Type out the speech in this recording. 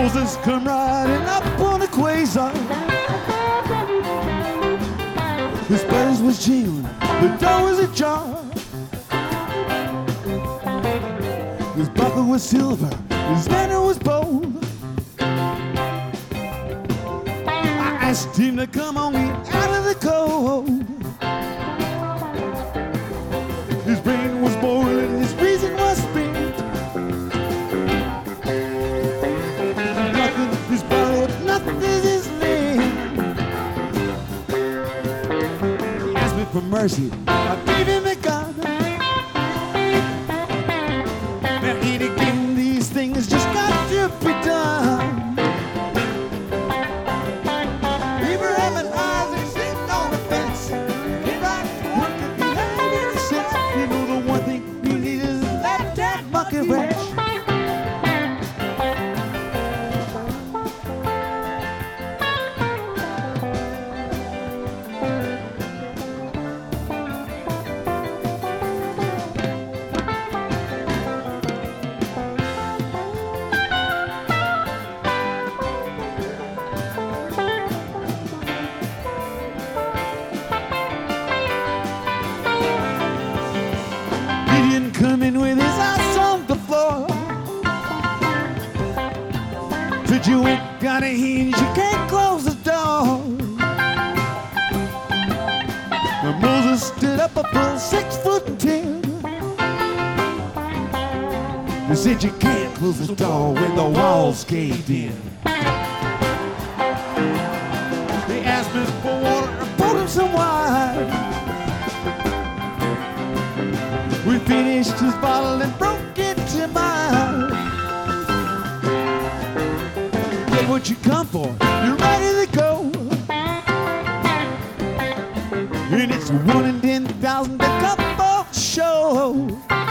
Moses come riding up on a quasar. His bells was jingling, the door was ajar. His buckle was silver, his banner was bold. I asked him to come on me out of the cold. His brain was boiling, his reason was spent. Nothing is borrowed, nothing is lent. He asked me for mercy, I gave him a gun. Now yet again, these things just got to be done. Abraham and Isaac sitting on the fence. They right to work if you had any sense. You know the one thing you need is that monkey wrench. Coming with his eyes on the floor. Said you ain't got a hinge, you can't close the door. Now Moses stood up a full 6'10". He said you can't close the door when the walls caved in. They asked me for water, I poured him some wine. We finished his bottle and broke into mine. Get what you come for, you're ready to go. And it's 1 in 10,000 to come for the show.